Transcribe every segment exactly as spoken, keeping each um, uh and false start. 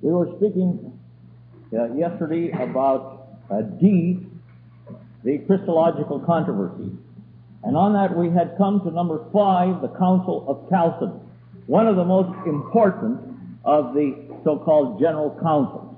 We were speaking uh, yesterday about uh, D, the Christological controversy. And on that we had come to number five, the Council of Chalcedon, one of the most important of the so-called general councils.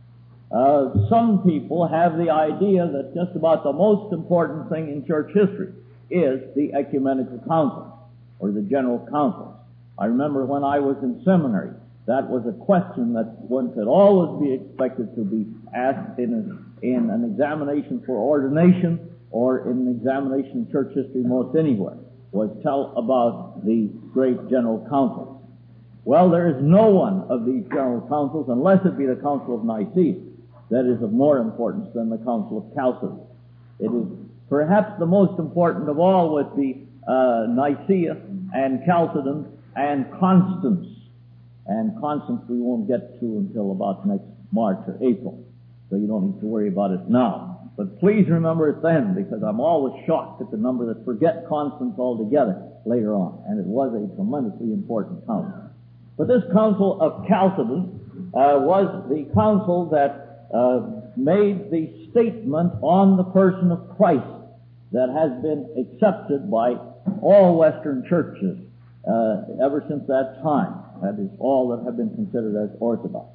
Uh, some people have the idea that just about the most important thing in church history is the ecumenical council, or the general council. I remember when I was in seminary, that was a question that one could always be expected to be asked in, a, in an examination for ordination or in an examination in church history most anywhere, was tell about the great general council. Well, there is no one of these general councils, unless it be the Council of Nicaea, that is of more importance than the Council of Chalcedon. It is perhaps the most important of all with the uh, Nicaea and Chalcedon and Constance. And Constance we won't get to until about next March or April, so you don't need to worry about it now. But please remember it then, because I'm always shocked at the number that forget Constance altogether later on, and it was a tremendously important council. But this Council of Chalcedon uh, was the council that uh, made the statement on the person of Christ that has been accepted by all Western churches uh, ever since that time. That is all that have been considered as orthodox.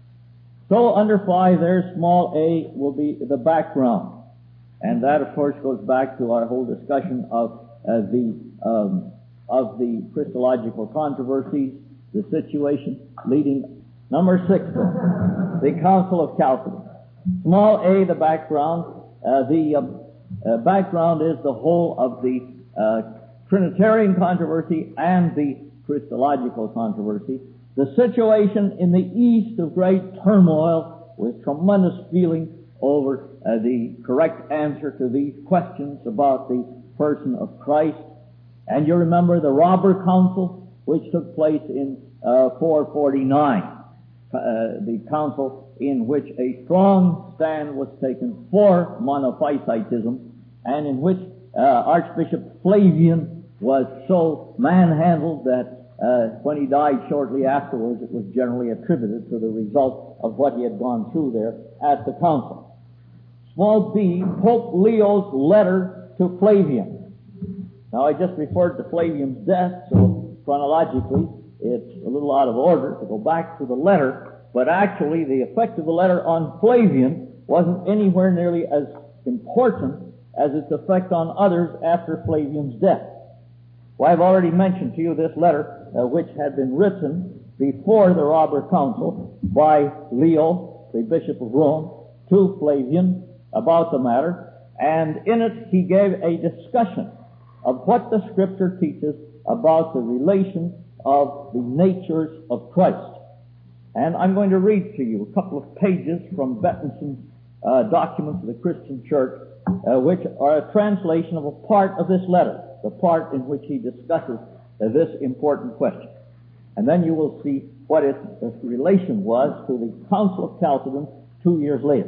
So under five there, small a will be the background. And that, of course, goes back to our whole discussion of uh, the um, of the Christological controversies, the situation leading. Number six, the Council of Chalcedon. Small a, the background. Uh, the uh, uh, background is the whole of the uh, Trinitarian controversy and the Christological controversy. The situation in the East of great turmoil with tremendous feeling over uh, the correct answer to these questions about the person of Christ. And you remember the Robber Council, which took place in uh, four forty-nine, uh, the council in which a strong stand was taken for monophysitism, and in which uh, Archbishop Flavian was so manhandled that uh, when he died shortly afterwards, it was generally attributed to the result of what he had gone through there at the council. Small b, Pope Leo's letter to Flavian. Now, I just referred to Flavian's death, so chronologically it's a little out of order to go back to the letter, but actually the effect of the letter on Flavian wasn't anywhere nearly as important as its effect on others after Flavian's death. Well, I've already mentioned to you this letter, uh, which had been written before the Robber Council by Leo, the Bishop of Rome, to Flavian about the matter, and in it he gave a discussion of what the Scripture teaches about the relation of the natures of Christ. And I'm going to read to you a couple of pages from Bettinson's uh, Documents of the Christian Church, uh, which are a translation of a part of this letter, the part in which he discusses uh, this important question. And then you will see what its uh, relation was to the Council of Chalcedon two years later.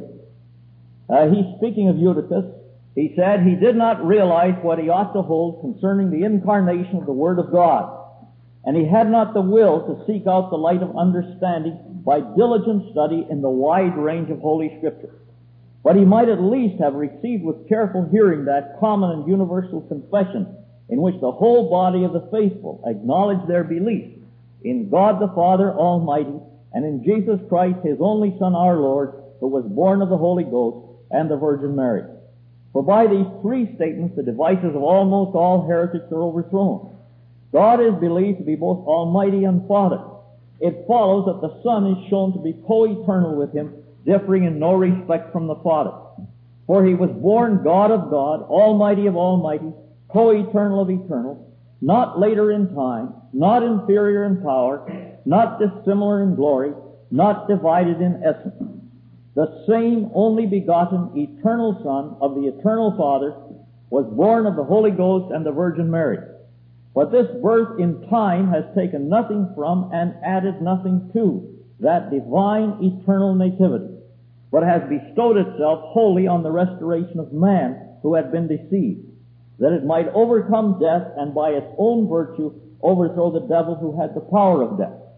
Uh, he's speaking of Eutychus. He said he did not realize what he ought to hold concerning the incarnation of the Word of God, and he had not the will to seek out the light of understanding by diligent study in the wide range of Holy Scripture. But he might at least have received with careful hearing that common and universal confession in which the whole body of the faithful acknowledge their belief in God the Father Almighty and in Jesus Christ, His only Son, our Lord, who was born of the Holy Ghost and the Virgin Mary. For by these three statements the devices of almost all heretics are overthrown. God is believed to be both Almighty and Father. It follows that the Son is shown to be co-eternal with Him, differing in no respect from the Father. For He was born God of God, Almighty of Almighty, co-eternal of eternal, not later in time, not inferior in power, not dissimilar in glory, not divided in essence. The same only begotten eternal Son of the eternal Father was born of the Holy Ghost and the Virgin Mary. But this birth in time has taken nothing from and added nothing to that divine eternal nativity, but has bestowed itself wholly on the restoration of man who had been deceived, that it might overcome death and by its own virtue overthrow the devil who had the power of death.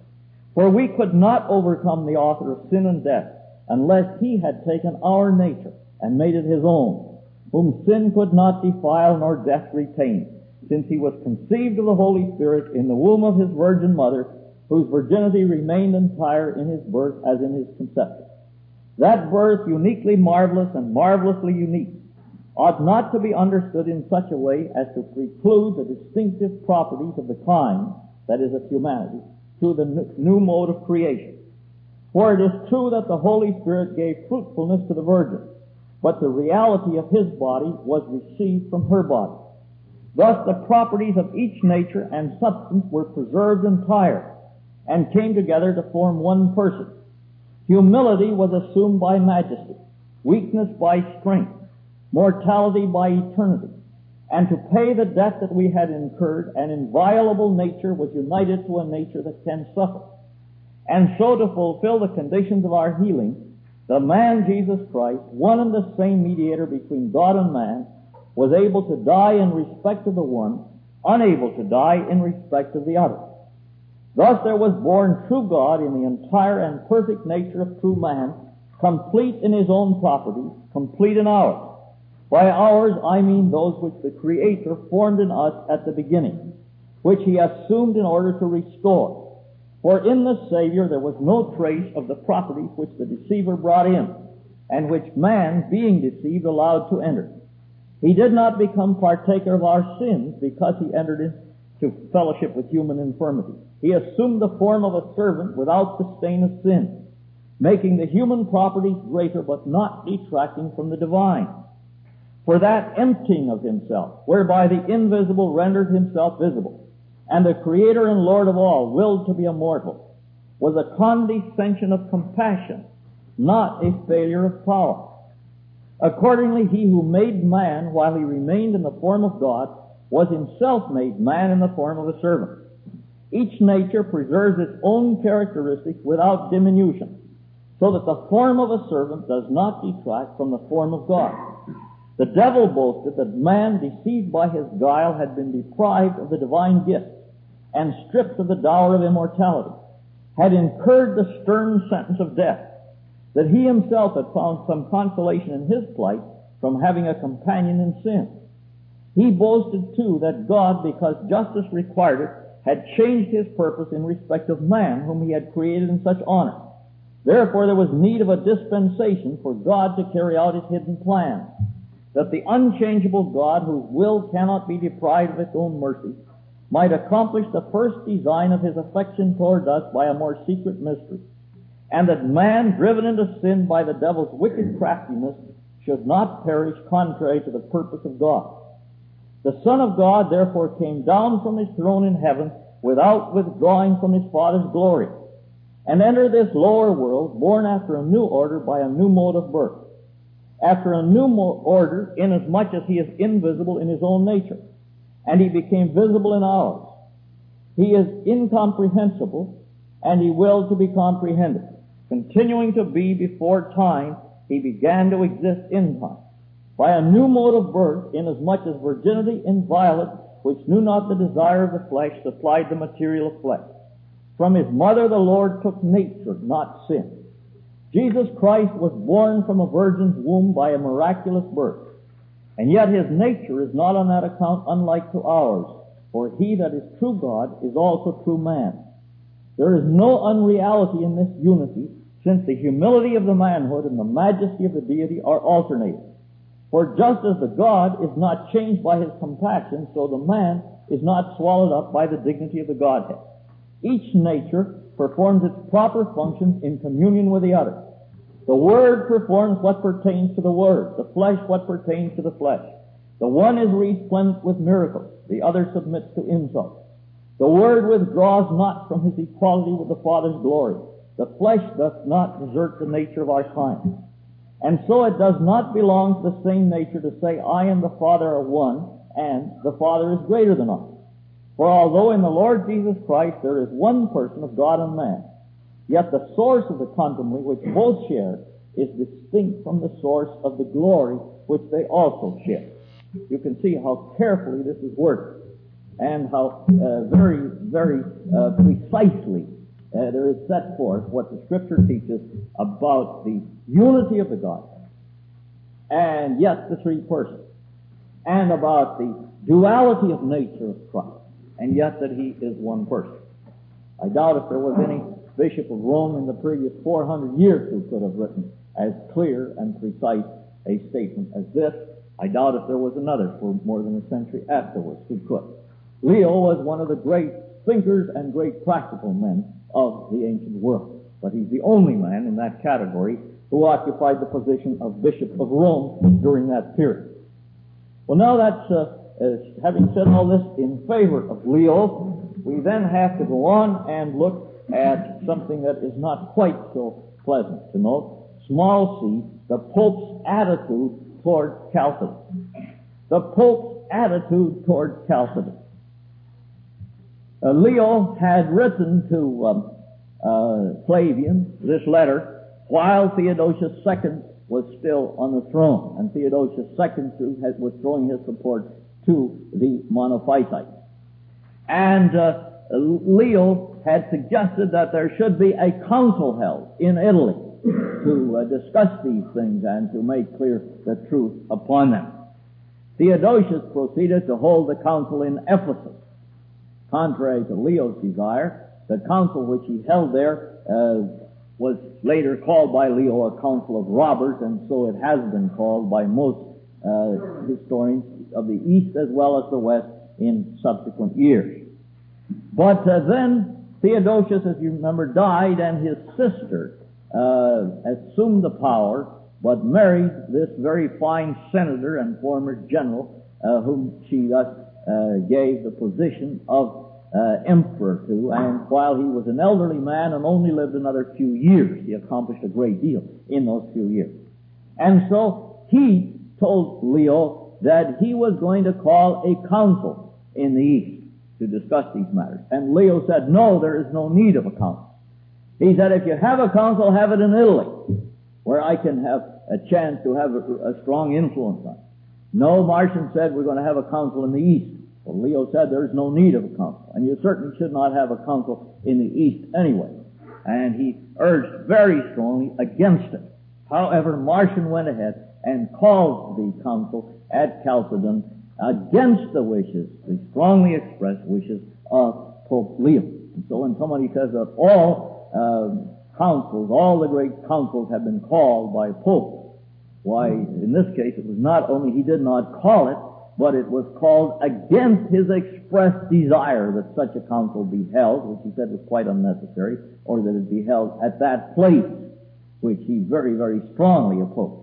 For we could not overcome the author of sin and death unless he had taken our nature and made it his own, whom sin could not defile nor death retain, since he was conceived of the Holy Spirit in the womb of his virgin mother, whose virginity remained entire in his birth as in his conception. That birth, uniquely marvelous and marvelously unique, ought not to be understood in such a way as to preclude the distinctive properties of the kind, that is, of humanity, through the new mode of creation. For it is true that the Holy Spirit gave fruitfulness to the virgin, but the reality of his body was received from her body. Thus the properties of each nature and substance were preserved entire, and came together to form one person. Humility was assumed by majesty, weakness by strength, mortality by eternity, and to pay the debt that we had incurred, an inviolable nature was united to a nature that can suffer. And so to fulfill the conditions of our healing, the man Jesus Christ, one and the same mediator between God and man, was able to die in respect of the one, unable to die in respect of the other. Thus there was born true God in the entire and perfect nature of true man, complete in his own properties, complete in ours. By ours I mean those which the Creator formed in us at the beginning, which he assumed in order to restore. For in the Savior there was no trace of the properties which the deceiver brought in, and which man, being deceived, allowed to enter. He did not become partaker of our sins because he entered into fellowship with human infirmity. He assumed the form of a servant without the stain of sin, making the human properties greater but not detracting from the divine. For that emptying of himself, whereby the invisible rendered himself visible, and the Creator and Lord of all willed to be immortal, was a condescension of compassion, not a failure of power. Accordingly, he who made man while he remained in the form of God was himself made man in the form of a servant. Each nature preserves its own characteristics without diminution, so that the form of a servant does not detract from the form of God. The devil boasted that man, deceived by his guile, had been deprived of the divine gift and stripped of the dower of immortality, had incurred the stern sentence of death, that he himself had found some consolation in his plight from having a companion in sin. He boasted, too, that God, because justice required it, had changed his purpose in respect of man, whom he had created in such honor. Therefore there was need of a dispensation for God to carry out his hidden plan, that the unchangeable God, whose will cannot be deprived of its own mercy, might accomplish the first design of his affection toward us by a more secret mystery, and that man, driven into sin by the devil's wicked craftiness, should not perish contrary to the purpose of God. The Son of God therefore came down from his throne in heaven without withdrawing from his Father's glory, and entered this lower world, born after a new order by a new mode of birth. After a new mo- order, inasmuch as he is invisible in his own nature, and he became visible in ours. He is incomprehensible, and he willed to be comprehended. Continuing to be before time, he began to exist in time. By a new mode of birth, inasmuch as virginity inviolate, which knew not the desire of the flesh, supplied the material of flesh. From his mother the Lord took nature, not sin. Jesus Christ was born from a virgin's womb by a miraculous birth, and yet his nature is not on that account unlike to ours, for he that is true God is also true man. There is no unreality in this unity, since the humility of the manhood and the majesty of the deity are alternating. For just as the God is not changed by his compassion, so the man is not swallowed up by the dignity of the Godhead. Each nature performs its proper functions in communion with the other. The Word performs what pertains to the Word, the flesh what pertains to the flesh. The one is resplendent with miracles, the other submits to insult. The Word withdraws not from his equality with the Father's glory. The flesh doth not desert the nature of our kind. And so it does not belong to the same nature to say, I and the Father are one, and the Father is greater than I. For although in the Lord Jesus Christ there is one person of God and man, yet the source of the contumely which both share is distinct from the source of the glory which they also share. You can see how carefully this is worded, and how uh, very, very uh, precisely uh, there is set forth what the Scripture teaches about the unity of the Godhead, and yet the three persons, and about the duality of nature of Christ, and yet that he is one person. I doubt if there was any bishop of Rome in the previous four hundred years who could have written as clear and precise a statement as this. I doubt if there was another for more than a century afterwards who could. Leo was one of the great thinkers and great practical men of the ancient world, but he's the only man in that category who occupied the position of Bishop of Rome during that period. Well, now that's, uh, uh, having said all this in favor of Leo, we then have to go on and look at something that is not quite so pleasant to note. Small c, the Pope's attitude toward Chalcedon. The Pope's attitude toward Chalcedon. Uh, Leo had written to um, uh, Flavian this letter while Theodosius the Second was still on the throne, and Theodosius the Second was throwing his support to the Monophysites. And uh, Leo had suggested that there should be a council held in Italy to uh, discuss these things and to make clear the truth upon them. Theodosius proceeded to hold the council in Ephesus. Contrary to Leo's desire, the council which he held there uh, was later called by Leo a council of robbers, and so it has been called by most uh, historians of the East as well as the West in subsequent years. But uh, then Theodosius, as you remember, died, and his sister uh, assumed the power, but married this very fine senator and former general, uh, whom she thus uh, gave the position of uh, emperor to. And while he was an elderly man and only lived another few years, he accomplished a great deal in those few years. And so he told Leo that he was going to call a council in the East to discuss these matters. And Leo said, no, there is no need of a council. He said, if you have a council, have it in Italy, where I can have a chance to have a, a strong influence on it. No, Marcion said, we're going to have a council in the East. Well, Leo said, there's no need of a council, and you certainly should not have a council in the East anyway. And he urged very strongly against it. However, Marcion went ahead and called the council at Chalcedon against the wishes, the strongly expressed wishes of Pope Leo. And so when somebody says that all uh, councils, all the great councils have been called by Pope, why, in this case, it was not only he did not call it, but it was called against his expressed desire that such a council be held, which he said was quite unnecessary, or that it be held at that place, which he very, very strongly opposed.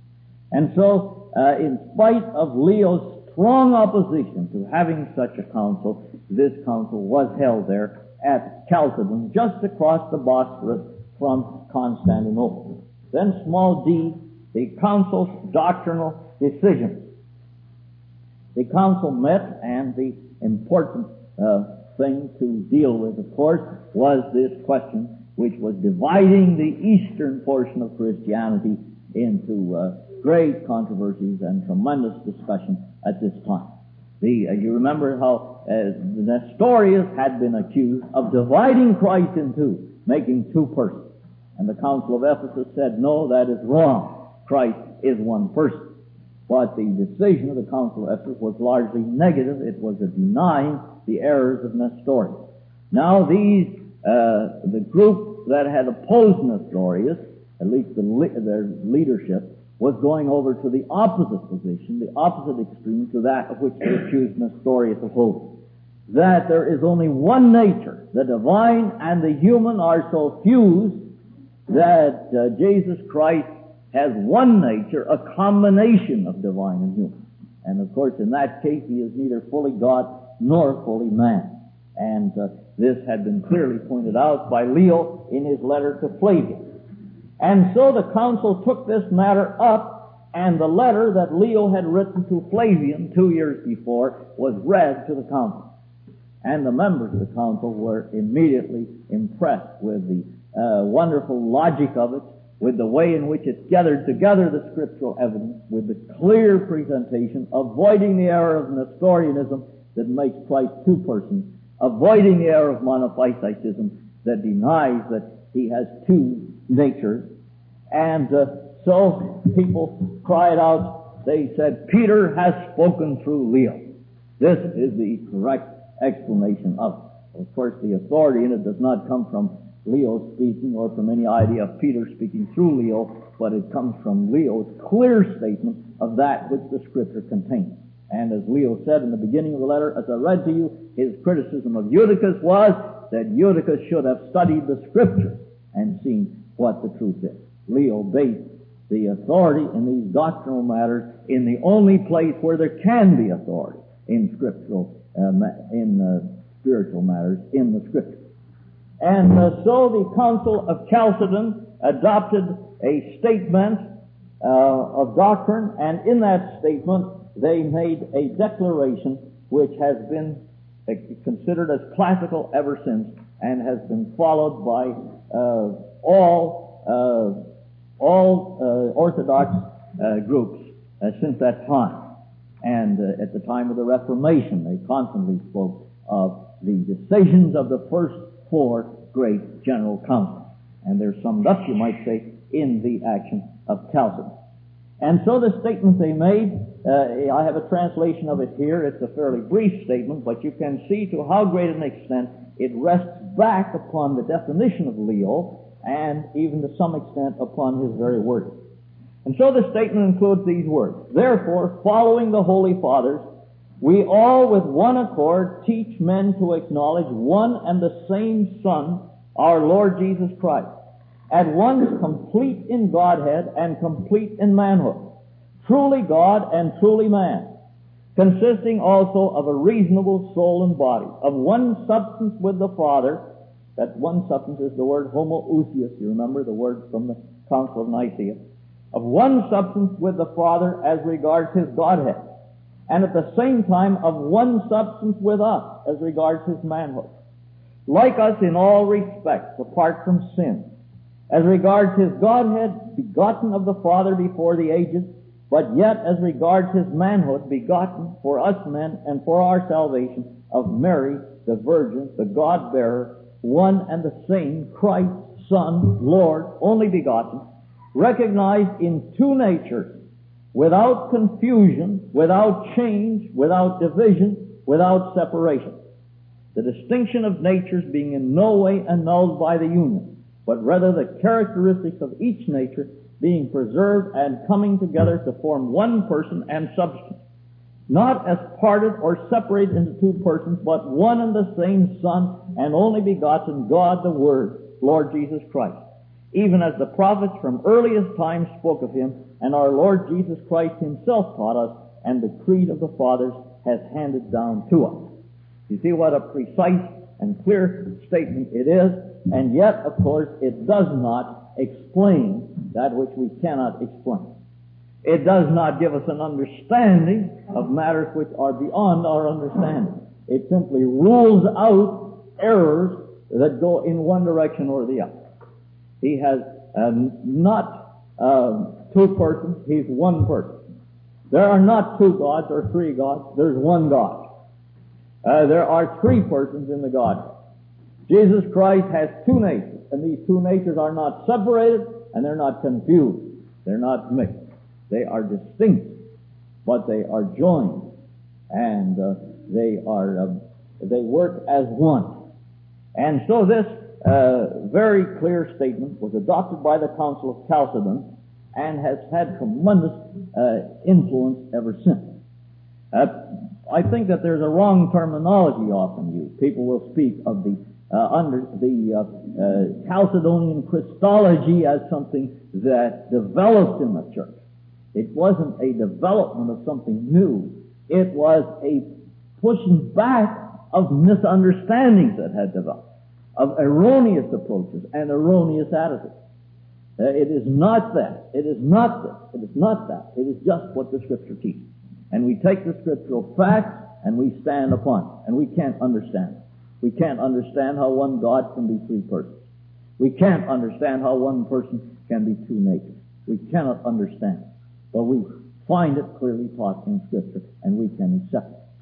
And so, uh, in spite of Leo's strong opposition to having such a council, this council was held there at Chalcedon, just across the Bosphorus from Constantinople. Then small d, the council's doctrinal decisions. The council met, and the important uh, thing to deal with, of course, was this question, which was dividing the eastern portion of Christianity into uh, great controversies and tremendous discussion at this time. The, uh, you remember how uh, the Nestorius had been accused of dividing Christ in two, making two persons. And the Council of Ephesus said, no, that is wrong. Christ is one person. But the decision of the Council of Ephesus was largely negative. It was a denying the errors of Nestorius. Now these, uh, the group that had opposed Nestorius, at least the le- their leadership, was going over to the opposite position, the opposite extreme to that of which they accused Nestorius of holding. That there is only one nature. The divine and the human are so fused that uh, Jesus Christ has one nature, a combination of divine and human. And of course, in that case, he is neither fully God nor fully man. And uh, this had been clearly pointed out by Leo in his letter to Flavian. And so the council took this matter up, and the letter that Leo had written to Flavian two years before was read to the council. And the members of the council were immediately impressed with the uh, wonderful logic of it, with the way in which it gathered together the scriptural evidence, with the clear presentation, avoiding the error of Nestorianism that makes Christ two persons, avoiding the error of monophysitism, that denies that he has two natures. And uh, so people cried out, they said, Peter has spoken through Leo. This is the correct explanation of it. Of course, the authority in it does not come from Leo speaking or from any idea of Peter speaking through Leo, but it comes from Leo's clear statement of that which the Scripture contains. And as Leo said in the beginning of the letter, as I read to you, his criticism of Eutychus was that Eutychus should have studied the Scripture and seen what the truth is. Leo based the authority in these doctrinal matters in the only place where there can be authority in scriptural, uh, in uh, spiritual matters, in the Scripture. And uh, so the Council of Chalcedon adopted a statement uh, of doctrine, and in that statement they made a declaration which has been uh, considered as classical ever since, and has been followed by uh, all uh, all uh, Orthodox uh, groups uh, since that time. And uh, at the time of the Reformation, they constantly spoke of the decisions of the first four great general councils. And they're summed up, you might say, in the action of Chalcedon. And so the statement they made, uh, I have a translation of it here. It's a fairly brief statement, but you can see to how great an extent it rests back upon the definition of Leo, and even to some extent upon his very word. And so the statement includes these words: Therefore, following the Holy Fathers, we all with one accord teach men to acknowledge one and the same Son, our Lord Jesus Christ, at once complete in Godhead and complete in manhood, truly God and truly man, consisting also of a reasonable soul and body, of one substance with the Father. That one substance is the word homoousios, you remember the word from the Council of Nicaea. Of one substance with the Father as regards his Godhead, and at the same time of one substance with us as regards his manhood. Like us in all respects, apart from sin. As regards his Godhead, begotten of the Father before the ages, but yet as regards his manhood, begotten for us men and for our salvation of Mary, the Virgin, the God-bearer, one and the same, Christ, Son, Lord, only begotten, recognized in two natures, without confusion, without change, without division, without separation. The distinction of natures being in no way annulled by the union, but rather the characteristics of each nature being preserved and coming together to form one person and substance, not as parted or separated into two persons, but one and the same Son and only begotten, God the Word, Lord Jesus Christ, even as the prophets from earliest times spoke of him, and our Lord Jesus Christ himself taught us, and the creed of the fathers has handed down to us. You see what a precise and clear statement it is, and yet, of course, it does not explain that which we cannot explain. It does not give us an understanding of matters which are beyond our understanding. It simply rules out errors that go in one direction or the other. He has uh, not uh, two persons, he's one person. There are not two gods or three gods, there's one God. Uh, there are three persons in the Godhead. Jesus Christ has two natures, and these two natures are not separated, and they're not confused. They're not mixed. They are distinct, but they are joined, and uh, they are uh, they work as one. And so this uh, very clear statement was adopted by the Council of Chalcedon and has had tremendous uh, influence ever since. Uh, I think that there's a wrong terminology often used. People will speak of the uh, under the uh, uh, Chalcedonian Christology as something that developed in the church. It wasn't a development of something new. It was a pushing back of misunderstandings that had developed, of erroneous approaches and erroneous attitudes. Uh, it is not that. It is not this. It is not that. It is just what the Scripture teaches. And we take the scriptural facts and we stand upon it. And we can't understand it. We can't understand how one God can be three persons. We can't understand how one person can be two natures. We cannot understand it. But we find it clearly taught in Scripture, and we can accept it.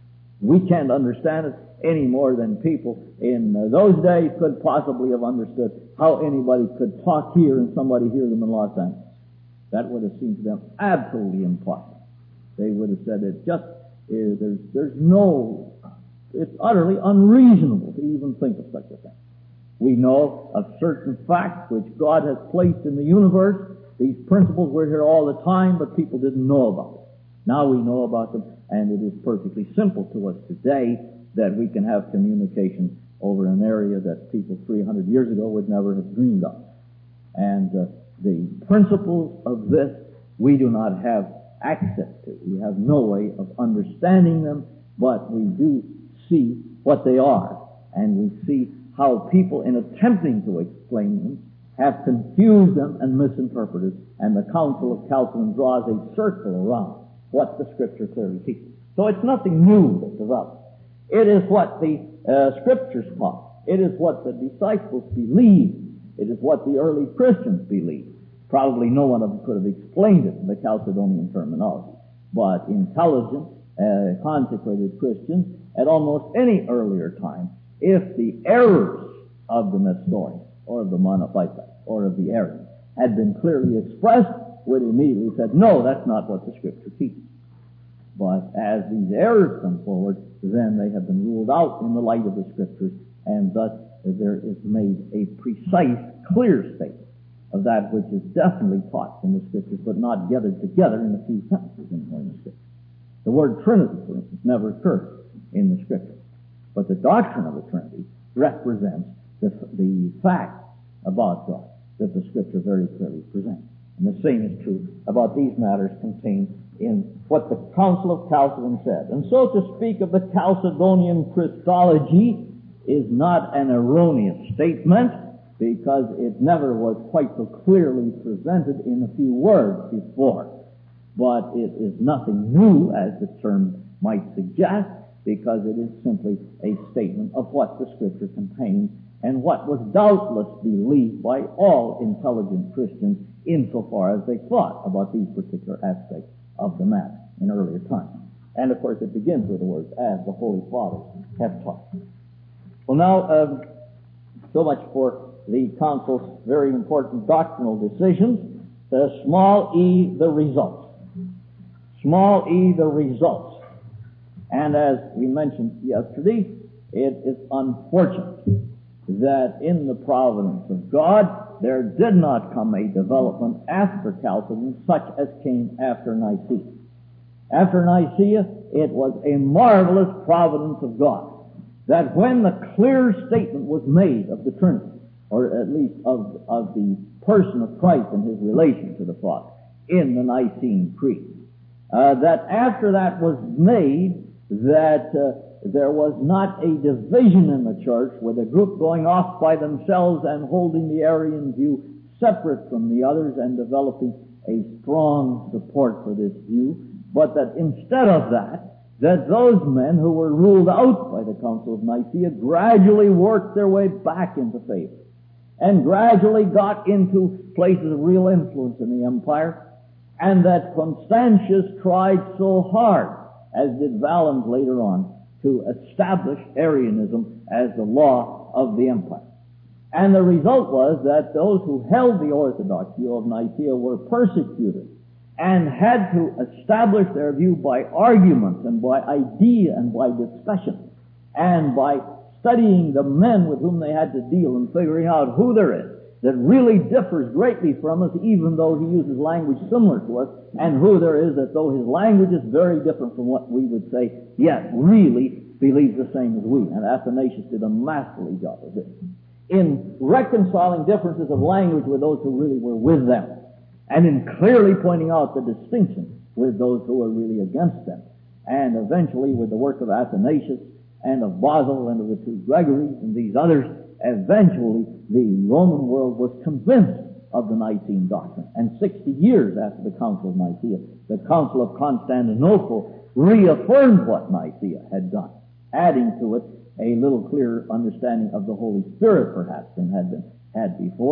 We can't understand it any more than people in uh, those days could possibly have understood how anybody could talk here and somebody hear them in Los Angeles. That would have seemed to them absolutely impossible. They would have said it just is, there's, there's no, it's utterly unreasonable to even think of such a thing. We know of certain facts which God has placed in the universe. These principles were here all the time, but people didn't know about them. Now we know about them, and it is perfectly simple to us today that we can have communication over an area that people three hundred years ago would never have dreamed of. And uh, the principles of this we do not have access to. We have no way of understanding them, but we do see what they are, and we see how people, in attempting to explain them, have confused them and misinterpreted, and the Council of Chalcedon draws a circle around what the Scripture clearly teaches. So it's nothing new that develops. It is what the uh, Scriptures taught. It is what the disciples believed. It is what the early Christians believed. Probably no one of them could have explained it in the Chalcedonian terminology, but intelligent, uh, consecrated Christians at almost any earlier time, if the errors of the Nestorians or of the Monophysites or of the Arians had been clearly expressed, would immediately said, no, that's not what the Scripture teaches. But as these errors come forward, then they have been ruled out in the light of the Scriptures, and thus there is made a precise, clear statement of that which is definitely taught in the Scriptures, but not gathered together in a few sentences in the Scriptures. The word Trinity, for instance, never occurs in the Scriptures. But the doctrine of the Trinity represents the, the fact about God that the Scripture very clearly presents. And the same is true about these matters contained in what the Council of Chalcedon said. And so to speak of the Chalcedonian Christology is not an erroneous statement, because it never was quite so clearly presented in a few words before. But it is nothing new, as the term might suggest, because it is simply a statement of what the Scripture contains and what was doubtless believed by all intelligent Christians insofar as they thought about these particular aspects of the matter in earlier times. And of course it begins with the words, as the Holy Fathers have taught. Well now, um, so much for the Council's very important doctrinal decisions. The small e, the results. Small e, the results. And as we mentioned yesterday, it is unfortunate that in the providence of God, there did not come a development after Chalcedon such as came after Nicaea. After Nicaea, it was a marvelous providence of God that when the clear statement was made of the Trinity, or at least of, of the person of Christ and his relation to the Father in the Nicene Creed, uh, that after that was made, that uh, there was not a division in the church with a group going off by themselves and holding the Arian view separate from the others and developing a strong support for this view, but that instead of that, that those men who were ruled out by the Council of Nicaea gradually worked their way back into favor and gradually got into places of real influence in the empire, and that Constantius tried so hard, as did Valens later on, to establish Arianism as the law of the empire. And the result was that those who held the orthodox view of Nicaea were persecuted and had to establish their view by argument and by idea and by discussion and by studying the men with whom they had to deal and figuring out who there is that really differs greatly from us, even though he uses language similar to us, and who there is that, though his language is very different from what we would say, yet really believes the same as we. And Athanasius did a masterly job of this, in reconciling differences of language with those who really were with them, and in clearly pointing out the distinction with those who were really against them. And eventually, with the work of Athanasius and of Basil and of the two Gregories and these others, eventually the Roman world was convinced of the Nicene doctrine. And sixty years after the Council of Nicaea, the Council of Constantinople reaffirmed what Nicaea had done, adding to it a little clearer understanding of the Holy Spirit, perhaps, than had been had before,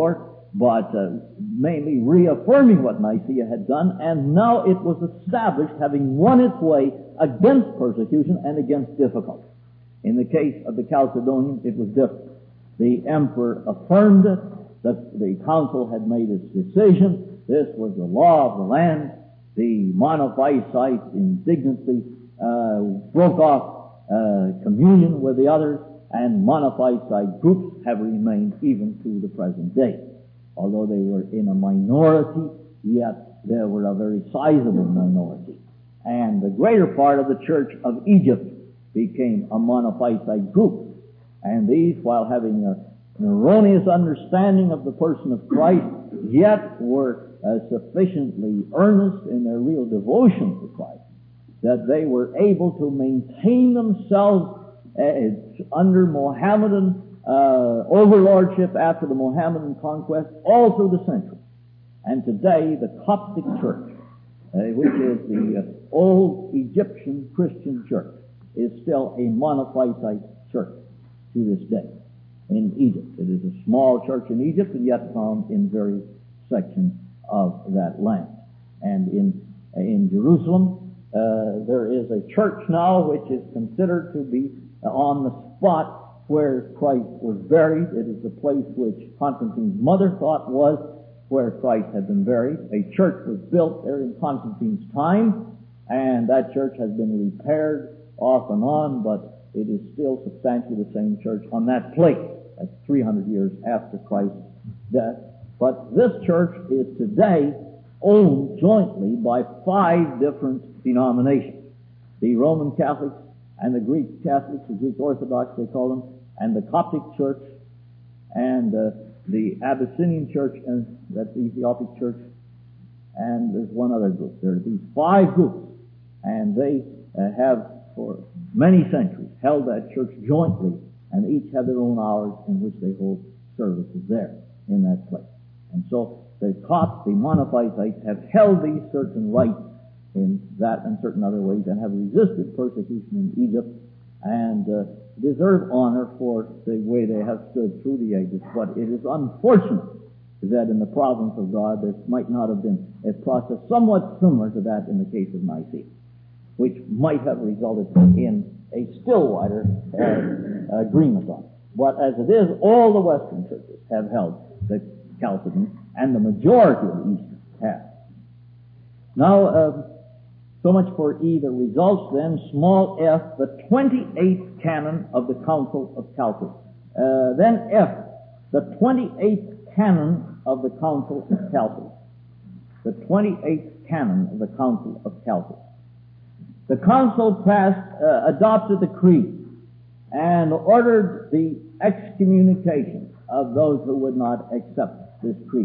but uh, mainly reaffirming what Nicaea had done, and now it was established, having won its way against persecution and against difficulty. In the case of the Chalcedonians, it was different. The emperor affirmed it. The, the council had made its decision. This was the law of the land. The Monophysites indignantly uh, broke off uh, communion with the others, and Monophysite groups have remained even to the present day. Although they were in a minority, yet they were a very sizable minority. And the greater part of the Church of Egypt became a Monophysite group. And these, while having a, an erroneous understanding of the person of Christ, yet were uh, sufficiently earnest in their real devotion to Christ that they were able to maintain themselves uh, under Mohammedan uh, overlordship after the Mohammedan conquest all through the centuries. And today, the Coptic Church, uh, which is the uh, old Egyptian Christian church, is still a Monophysite church to this day in Egypt. It is a small church in Egypt, and yet found in various sections of that land. And in in Jerusalem, uh, there is a church now which is considered to be on the spot where Christ was buried. It is the place which Constantine's mother thought was where Christ had been buried. A church was built there in Constantine's time, and that church has been repaired off and on, but it is still substantially the same church on that place. That's three hundred years after Christ's death. But this church is today owned jointly by five different denominations. The Roman Catholics and the Greek Catholics, the Greek Orthodox they call them, and the Coptic Church, and uh, the Abyssinian Church, and that's the Ethiopic Church, and there's one other group. There are these five groups, and they uh, have for many centuries held that church jointly, and each have their own hours in which they hold services there in that place. And so the Copts, the Monophysites, have held these certain rights in that and certain other ways, and have resisted persecution in Egypt, and uh, deserve honor for the way they have stood through the ages. But it is unfortunate that in the providence of God there might not have been a process somewhat similar to that in the case of Nicaea, which might have resulted in a still wider uh, agreement on it. But as it is, all the Western churches have held the Chalcedon, and the majority of the Eastern have. Now, uh, so much for E, the results then. Small f, the twenty-eighth canon of the Council of Chalcedon. Uh, then F, the twenty-eighth canon of the Council of Chalcedon. The twenty-eighth canon of the Council of Chalcedon. The council passed, uh, adopted the creed, and ordered the excommunication of those who would not accept this creed.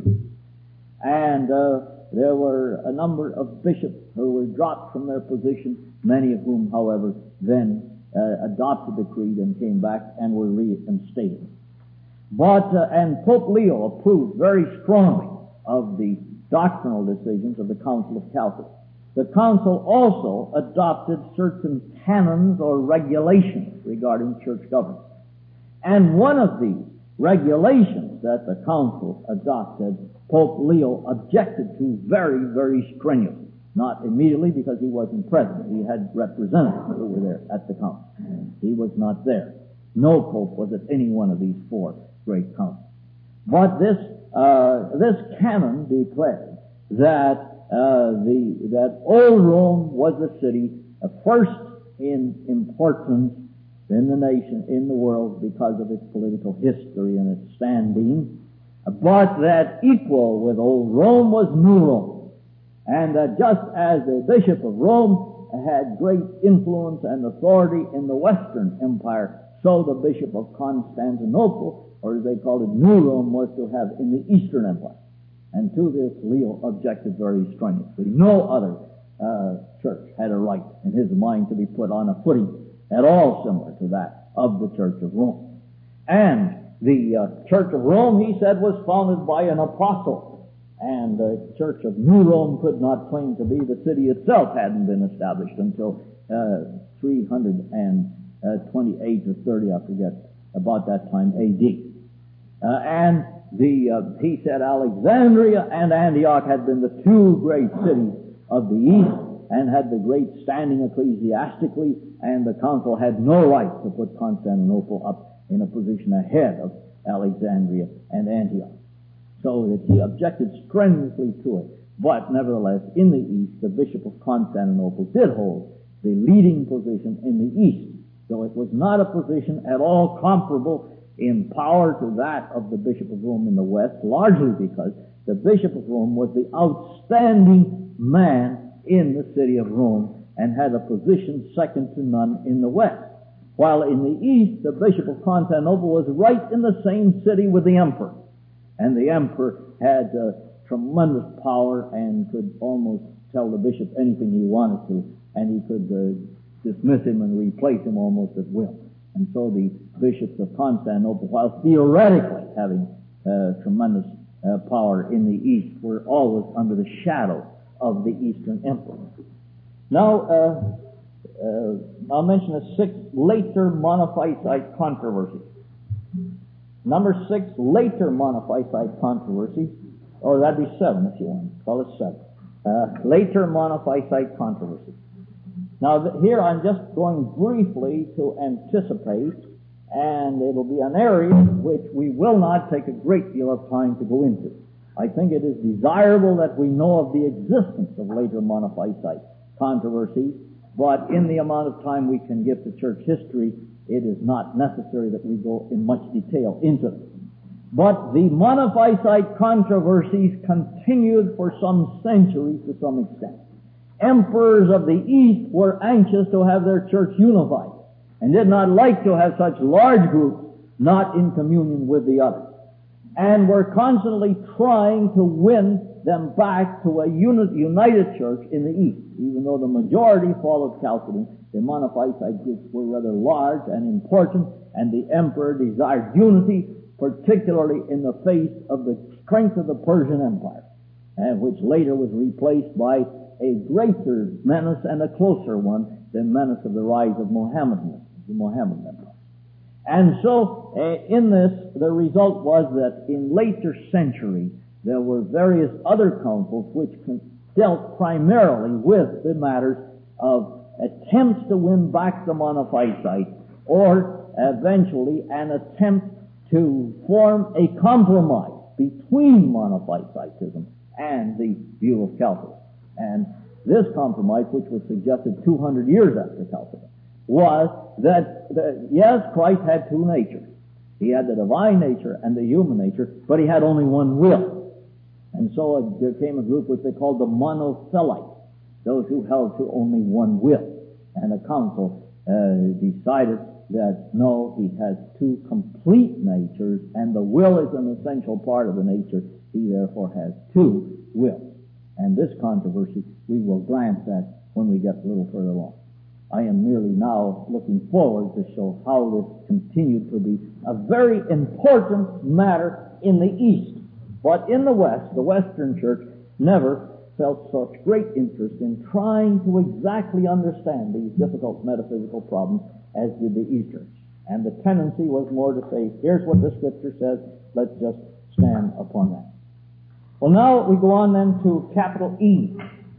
And uh, there were a number of bishops who were dropped from their position, many of whom, however, then uh, adopted the creed and came back and were reinstated. But, uh, and Pope Leo approved very strongly of the doctrinal decisions of the Council of Chalcedon. The council also adopted certain canons or regulations regarding church government. And one of these regulations that the council adopted, Pope Leo objected to very, very strenuously. Not immediately because he wasn't present. He had representatives who were there at the council. He was not there. No pope was at any one of these four great councils. But this, uh, this canon declared that Uh, the, that old Rome was the city uh, first in importance in the nation, in the world, because of its political history and its standing, but that equal with old Rome was New Rome. And that just as the Bishop of Rome had great influence and authority in the Western Empire, so the Bishop of Constantinople, or as they called it, New Rome, was to have in the Eastern Empire. And to this, Leo objected very strenuously. No other uh, church had a right, in his mind, to be put on a footing at all similar to that of the Church of Rome. And the uh, Church of Rome, he said, was founded by an apostle. And the Church of New Rome could not claim to be. The city itself hadn't been established until uh, three hundred twenty-eight or thirty, I forget, about that time, A D. Uh, and the, uh, he said Alexandria and Antioch had been the two great cities of the East and had the great standing ecclesiastically, and the council had no right to put Constantinople up in a position ahead of Alexandria and Antioch. So that he objected strenuously to it. But nevertheless, in the East, the Bishop of Constantinople did hold the leading position in the East. So it was not a position at all comparable in power to that of the Bishop of Rome in the West, largely because the Bishop of Rome was the outstanding man in the city of Rome and had a position second to none in the West. While in the East, the Bishop of Constantinople was right in the same city with the emperor. And the emperor had uh, tremendous power and could almost tell the bishop anything he wanted to, and he could uh, dismiss him and replace him almost at will. And so the bishops of Constantinople, while theoretically having uh, tremendous uh, power in the East, were always under the shadow of the Eastern emperor. Now, uh, uh, I'll mention a sixth later Monophysite controversy. Number six, later Monophysite controversy, or that'd be seven if you want, call it seven. Uh, later Monophysite controversy. Now th- here I'm just going briefly to anticipate, and it'll be an area which we will not take a great deal of time to go into. I think it is desirable that we know of the existence of later Monophysite controversy, but in the amount of time we can give to church history, it is not necessary that we go in much detail into it. But the Monophysite controversies continued for some centuries to some extent. Emperors of the East were anxious to have their church unified and did not like to have such large groups not in communion with the others, and were constantly trying to win them back to a uni- united church in the East. Even though the majority followed Chalcedon, the Monophysite groups were rather large and important, and the emperor desired unity, particularly in the face of the strength of the Persian Empire, and which later was replaced by a greater menace and a closer one, the menace of the rise of Mohammedanism, the Mohammedan Empire. And so, uh, in this, the result was that in later centuries, there were various other councils which con- dealt primarily with the matters of attempts to win back the Monophysite, or eventually an attempt to form a compromise between Monophysitism and the view of Chalcedon. And this compromise, which was suggested two hundred years after Chalcedon, was that, that, yes, Christ had two natures. He had the divine nature and the human nature, but he had only one will. And so uh, there came a group which they called the Monothelites, those who held to only one will. And the council uh, decided that no, he has two complete natures, and the will is an essential part of the nature. He therefore has two wills. And this controversy we will glance at when we get a little further along. I am merely now looking forward to show how this continued to be a very important matter in the East. But in the West, the Western Church never felt such great interest in trying to exactly understand these difficult metaphysical problems as did the Eastern. And the tendency was more to say, here's what the Scripture says, let's just stand upon that. Well, now we go on then to capital E.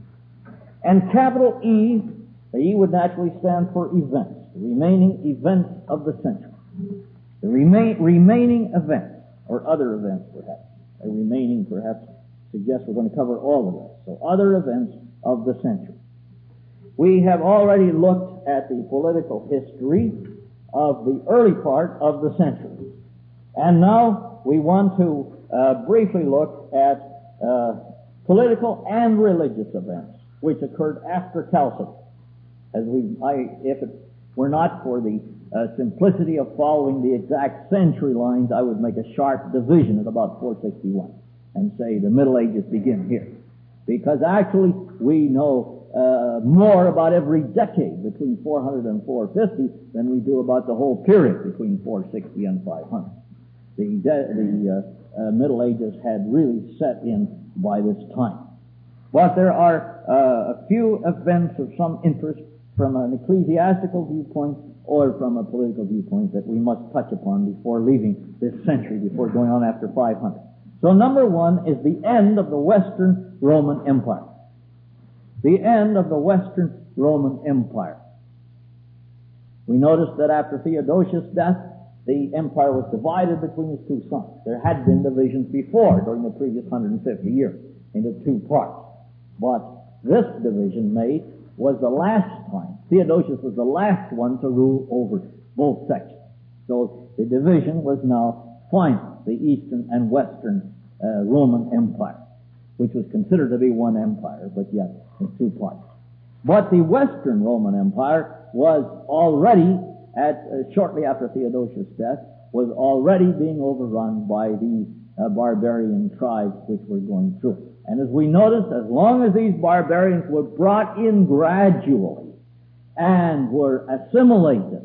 And capital E, the E would naturally stand for events, the remaining events of the century. The remain, remaining events, or other events perhaps. A remaining perhaps suggests we're going to cover all of this. So other events of the century. We have already looked at the political history of the early part of the century. And now we want to uh, briefly look at uh, political and religious events which occurred after Chalcedon. As we, I, if it were not for the uh, simplicity of following the exact century lines, I would make a sharp division at about four sixty-one and say the Middle Ages begin here. Because actually we know uh, more about every decade between four hundred and four fifty than we do about the whole period between four sixty and five hundred. The, de- the uh, uh, Middle Ages had really set in by this time. But there are uh, a few events of some interest from an ecclesiastical viewpoint or from a political viewpoint that we must touch upon before leaving this century, before going on after five hundred. So number one is the end of the Western Roman Empire. The end of the Western Roman Empire. We notice that after Theodosius' death, the empire was divided between his two sons. There had been divisions before, during the previous one hundred fifty years, into two parts. But this division made was the last time. Theodosius was the last one to rule over both sections. So the division was now final, the Eastern and Western uh, Roman Empire, which was considered to be one empire, but yet in two parts. But the Western Roman Empire was already, at uh, shortly after Theodosius' death, was already being overrun by these uh, barbarian tribes which were going through. And as we notice, as long as these barbarians were brought in gradually and were assimilated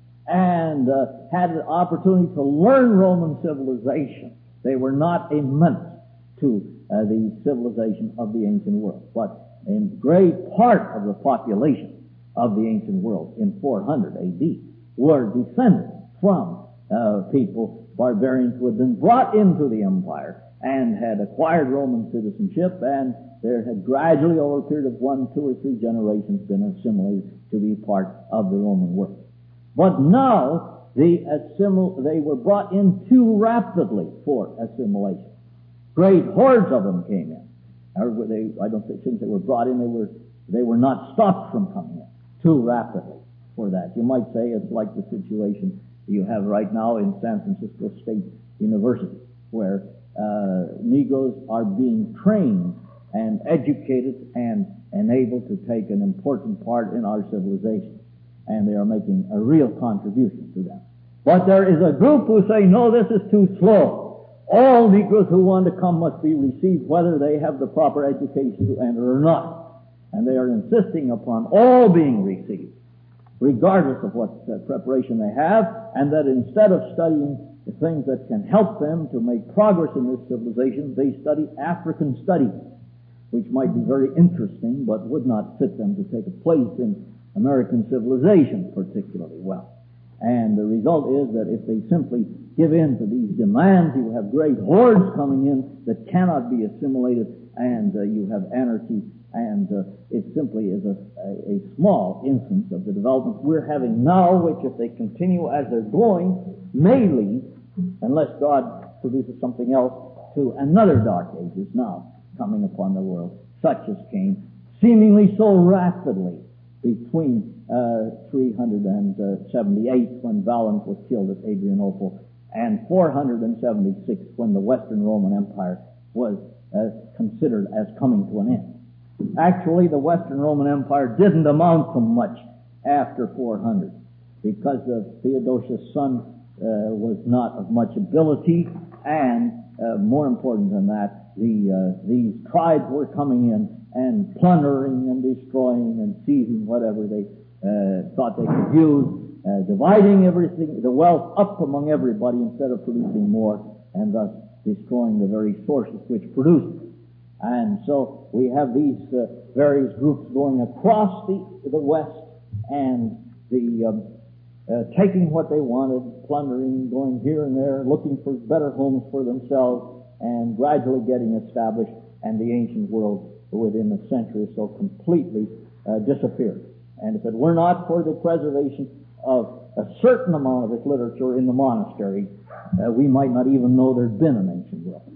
and uh, had an opportunity to learn Roman civilization, they were not a menace to uh, the civilization of the ancient world. But a great part of the population of the ancient world in four hundred A D were descended from uh, people, barbarians who had been brought into the empire and had acquired Roman citizenship, and there had gradually, over a period of one, two, or three generations, been assimilated to be part of the Roman world. But now, the assimil- they were brought in too rapidly for assimilation. Great hordes of them came in. Or they, I don't think, since they were brought in, they were, they were not stopped from coming in too rapidly for that. You might say it's like the situation you have right now in San Francisco State University, where uh, Negroes are being trained and educated and enabled to take an important part in our civilization. And they are making a real contribution to that. But there is a group who say, no, this is too slow. All Negroes who want to come must be received, whether they have the proper education to enter or not. And they are insisting upon all being received, regardless of what uh, preparation they have, and that instead of studying the things that can help them to make progress in this civilization, they study African studies, which might be very interesting, but would not fit them to take a place in American civilization particularly well. And the result is that if they simply give in to these demands, you have great hordes coming in that cannot be assimilated, and uh, you have anarchy, and uh, it simply is a, a, a small instance of the development we're having now, which if they continue as they're going, may lead, unless God produces something else, to another dark ages now coming upon the world, such as came seemingly so rapidly between uh, three hundred seventy-eight, when Valens was killed at Adrianople, and four hundred seventy-six, when the Western Roman Empire was uh, considered as coming to an end. Actually, the Western Roman Empire didn't amount to much after four hundred, because of Theodosius' son uh, was not of much ability, and uh, more important than that, the uh, these tribes were coming in and plundering and destroying and seizing whatever they uh, thought they could use, uh, dividing everything, the wealth up among everybody instead of producing more, and thus destroying the very sources which produced it. And so we have these uh, various groups going across the the West and the um, uh, taking what they wanted, plundering, going here and there, looking for better homes for themselves, and gradually getting established, and the ancient world within a century or so completely uh, disappeared. And if it were not for the preservation of a certain amount of its literature in the monastery, uh, we might not even know there'd been an ancient world.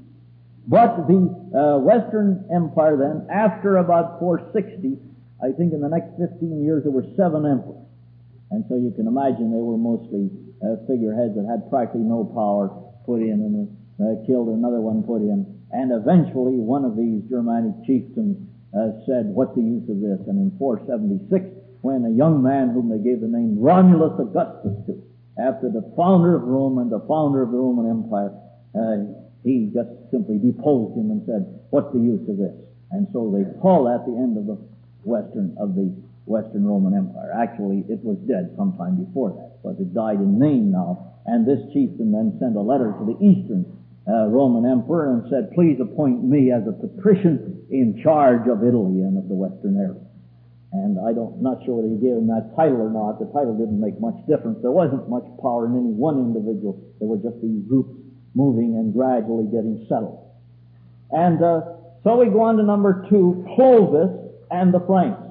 But the uh, Western Empire then, after about four sixty, I think in the next fifteen years there were seven emperors. And so you can imagine they were mostly uh, figureheads that had practically no power put in, and uh, killed another one put in. And eventually one of these Germanic chieftains uh, said, what's the use of this? And in four seventy-six, when a young man whom they gave the name Romulus Augustus to, after the founder of Rome and the founder of the Roman Empire, uh, he just simply deposed him and said, what's the use of this? And so they call that the end of the Western, of the Western Roman Empire. Actually, it was dead sometime before that, but it died in name now. And this chieftain then sent a letter to the Eastern uh, Roman Emperor and said, please appoint me as a patrician in charge of Italy and of the Western area. And I don't, not sure whether he gave him that title or not. The title didn't make much difference. There wasn't much power in any one individual. There were just these groups moving and gradually getting settled. And uh, so we go on to number two, Clovis and the Franks.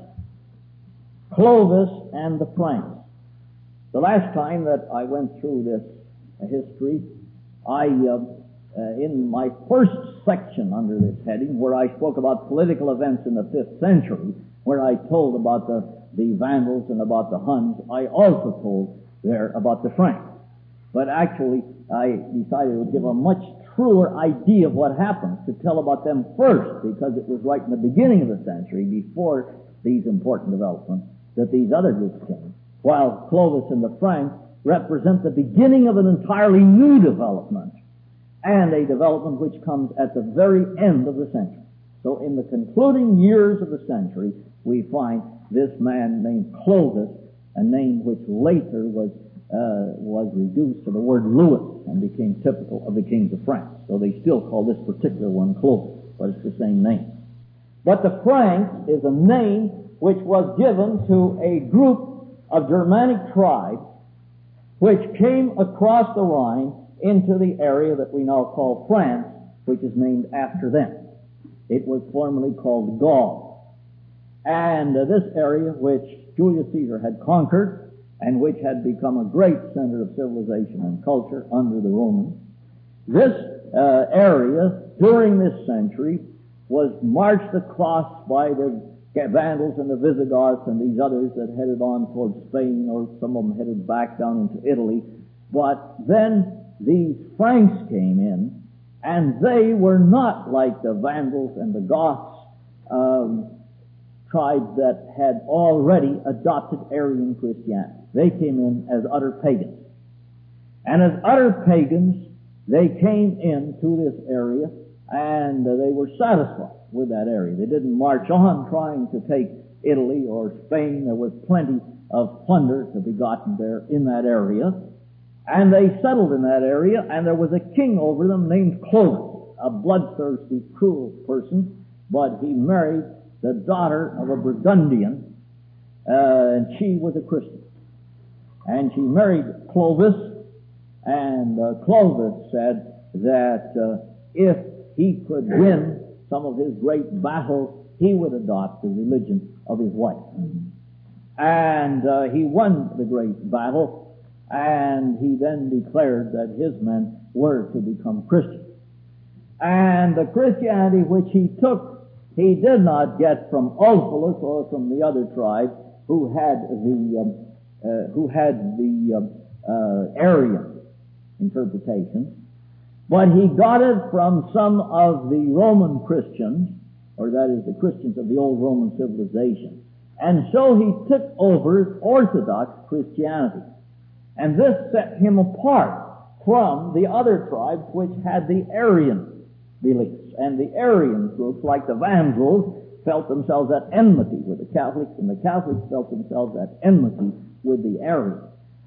Clovis and the Franks. The last time that I went through this uh, history, I, uh, uh, in my first section under this heading, where I spoke about political events in the fifth century, where I told about the, the Vandals and about the Huns, I also told there about the Franks. But actually, I decided to give a much truer idea of what happened to tell about them first, because it was right in the beginning of the century, before these important developments, that these other groups came, while Clovis and the Franks represent the beginning of an entirely new development, and a development which comes at the very end of the century. So in the concluding years of the century, we find this man named Clovis, a name which later was uh, was reduced to the word Louis and became typical of the kings of France. So they still call this particular one Clovis, but it's the same name. But the Franks is a name which was given to a group of Germanic tribes which came across the Rhine into the area that we now call France, which is named after them. It was formerly called Gaul. And uh, this area which Julius Caesar had conquered and which had become a great center of civilization and culture under the Romans, this uh, area during this century was marched across by the Vandals and the Visigoths and these others that headed on towards Spain, or some of them headed back down into Italy. But then these Franks came in, and they were not like the Vandals and the Goths, um, tribes that had already adopted Arian Christianity. They came in as utter pagans. And as utter pagans, they came into this area, and uh, they were satisfied with that area. They didn't march on trying to take Italy or Spain. There was plenty of plunder to be gotten there in that area. And they settled in that area, and there was a king over them named Clovis, a bloodthirsty, cruel person, but he married the daughter of a Burgundian, uh, and she was a Christian. And she married Clovis, and uh, Clovis said that uh, if he could win some of his great battles, he would adopt the religion of his wife. And uh, he won the great battle, and he then declared that his men were to become Christians. And the Christianity which he took, he did not get from Ulfilas or from the other tribes who had the um, uh, who had the um, uh, Arian interpretation, but he got it from some of the Roman Christians, or that is the Christians of the old Roman civilization. And so he took over Orthodox Christianity. And this set him apart from the other tribes which had the Arian beliefs. And the Arian groups, like the Vandals, felt themselves at enmity with the Catholics, and the Catholics felt themselves at enmity with the Arians.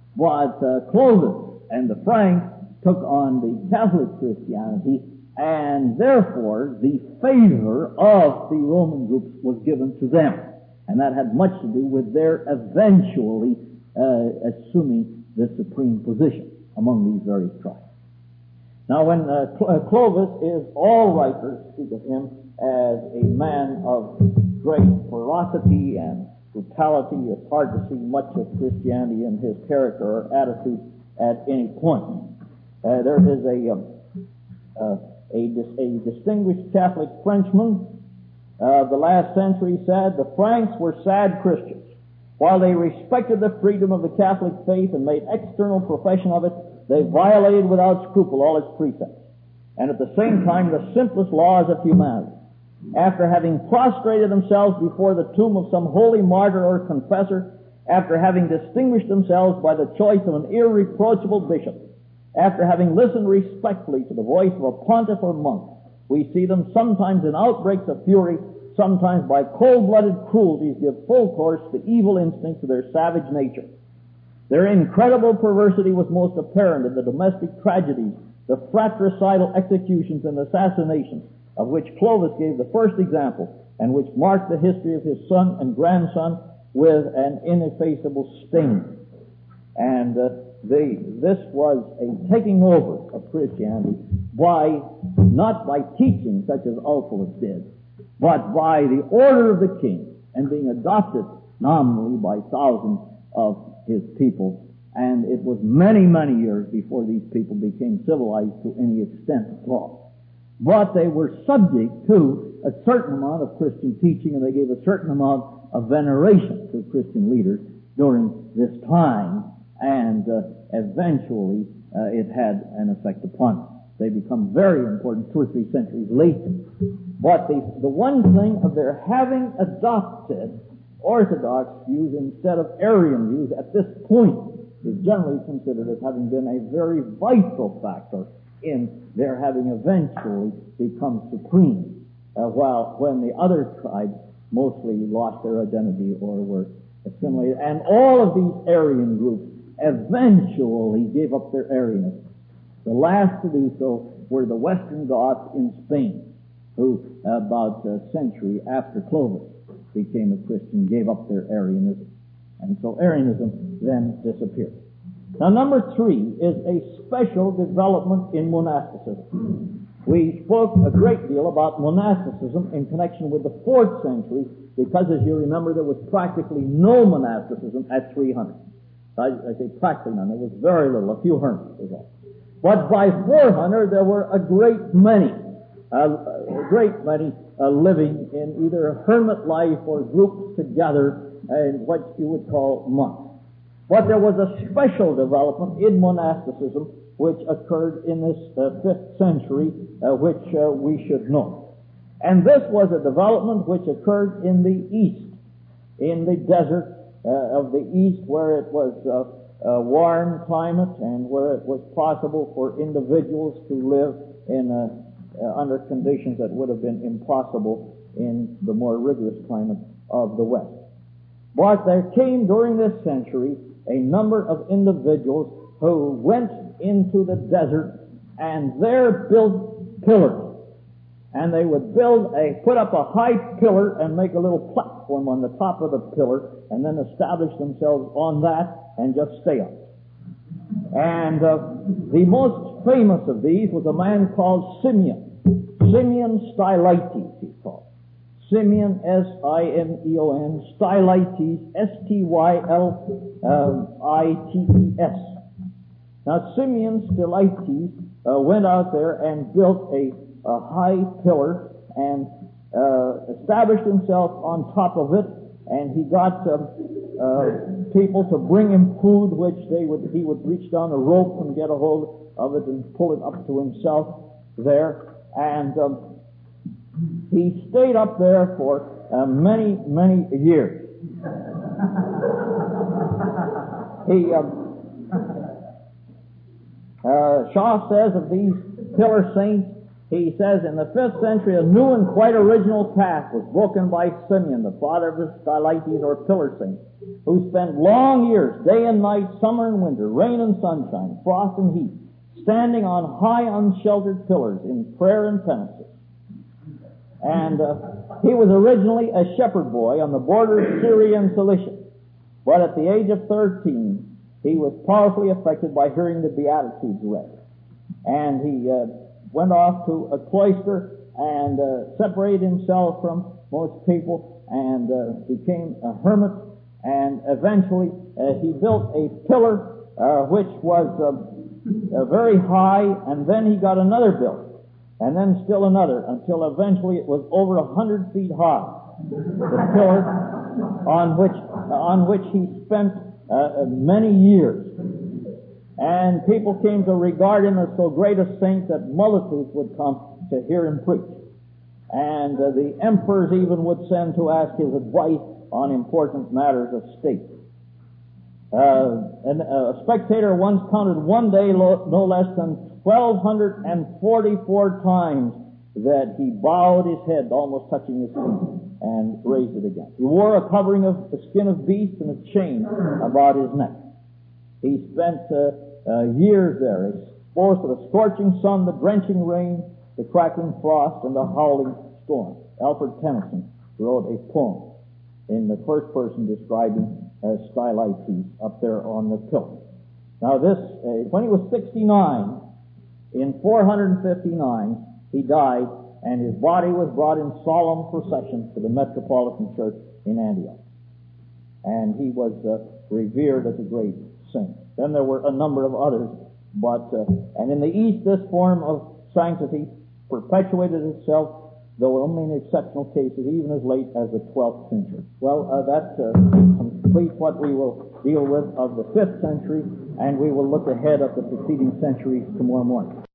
But uh, Clovis and the Franks took on the Catholic Christianity, and therefore the favor of the Roman groups was given to them. And that had much to do with their eventually uh, assuming the supreme position among these various tribes. Now, when uh, Clovis is, all writers speak of him as a man of great ferocity and brutality. It's hard to see much of Christianity in his character or attitude at any point. Uh, there is a, um, uh, a, dis- a distinguished Catholic Frenchman of uh, the last century said, "The Franks were sad Christians. While they respected the freedom of the Catholic faith and made external profession of it, they violated without scruple all its precepts, and at the same time the simplest laws of humanity. After having prostrated themselves before the tomb of some holy martyr or confessor, after having distinguished themselves by the choice of an irreproachable bishop, after having listened respectfully to the voice of a pontiff or monk, we see them sometimes in outbreaks of fury, sometimes by cold-blooded cruelties give full course to evil instincts of their savage nature. Their incredible perversity was most apparent in the domestic tragedies, the fratricidal executions and assassinations, of which Clovis gave the first example, and which marked the history of his son and grandson with an ineffaceable stain. And uh, they, this was a taking over of Christianity by, not by teaching such as Ulfilas did, but by the order of the king and being adopted nominally by thousands of his people. And it was many, many years before these people became civilized to any extent at all. But they were subject to a certain amount of Christian teaching, and they gave a certain amount of veneration to Christian leaders during this time, and uh, eventually uh, it had an effect upon them. They become very important two or three centuries later. But the, the one thing of their having adopted Orthodox views instead of Arian views at this point is generally considered as having been a very vital factor in their having eventually become supreme, uh, while when the other tribes mostly lost their identity or were assimilated. And all of these Arian groups eventually gave up their Arianism. The last to do so were the Western Goths in Spain, who about a century after Clovis became a Christian, gave up their Arianism. And so Arianism then disappeared. Now, number three is a special development in monasticism. We spoke a great deal about monasticism in connection with the fourth century, because, as you remember, there was practically no monasticism at three hundred. I, I say practically none. There was very little, a few hermits was all. But by four hundred, there were a great many, uh, a great many uh, living in either a hermit life or groups together in what you would call monks. But there was a special development in monasticism which occurred in this uh, fifth century, uh, which uh, we should know. And this was a development which occurred in the east, in the desert uh, of the east, where it was uh, a warm climate and where it was possible for individuals to live in uh, uh, under conditions that would have been impossible in the more rigorous climate of the west. But there came during this century a number of individuals who went into the desert and there built pillars. And they would build a, put up a high pillar and make a little platform on the top of the pillar and then establish themselves on that and just stay on it. And uh, the most famous of these was a man called Simeon. Simeon Stylites, he's called. Simeon, S I M E O N, Stylites, S T Y L I T E S. Now, Simeon Stylites uh, went out there and built a, a high pillar and uh, established himself on top of it, and he got uh, uh, people to bring him food, which they would he would reach down a rope and get a hold of it and pull it up to himself there, and um, he stayed up there for uh, many, many years. he, um, uh, Shaw says of these pillar saints, he says, in the fifth century, a new and quite original path was broken by Simeon, the father of the Stylites or pillar saints, who spent long years, day and night, summer and winter, rain and sunshine, frost and heat, standing on high unsheltered pillars in prayer and penance. And uh, he was originally a shepherd boy on the border of Syria and Cilicia. But at the age of thirteen, he was powerfully affected by hearing the Beatitudes read. And he uh, went off to a cloister and uh, separated himself from most people and uh, became a hermit. And eventually uh, he built a pillar uh, which was uh, uh, very high, and then he got another built. And then still another, until eventually it was over a hundred feet high. The pillar on which on which he spent uh, many years, and people came to regard him as so great a saint that multitudes would come to hear him preach, and uh, the emperors even would send to ask his advice on important matters of state. Uh, and a spectator once counted one day lo- no less than twelve forty-four times that he bowed his head, almost touching his feet, and raised it again. He wore a covering of the skin of beast and a chain about his neck. He spent uh, uh, years there, exposed to the scorching sun, the drenching rain, the crackling frost, and the howling storm. Alfred Tennyson wrote a poem in the first person describing uh, Stylites up there on the tilt. Now this, uh, when he was sixty-nine, in four hundred fifty-nine, he died, and his body was brought in solemn procession to the Metropolitan Church in Antioch. And he was uh, revered as a great saint. Then there were a number of others, but, uh, and in the East, this form of sanctity perpetuated itself, though only in exceptional cases, even as late as the twelfth century. Well, uh, that uh, completes what we will deal with of the fifth century, and we will look ahead at the preceding centuries tomorrow morning.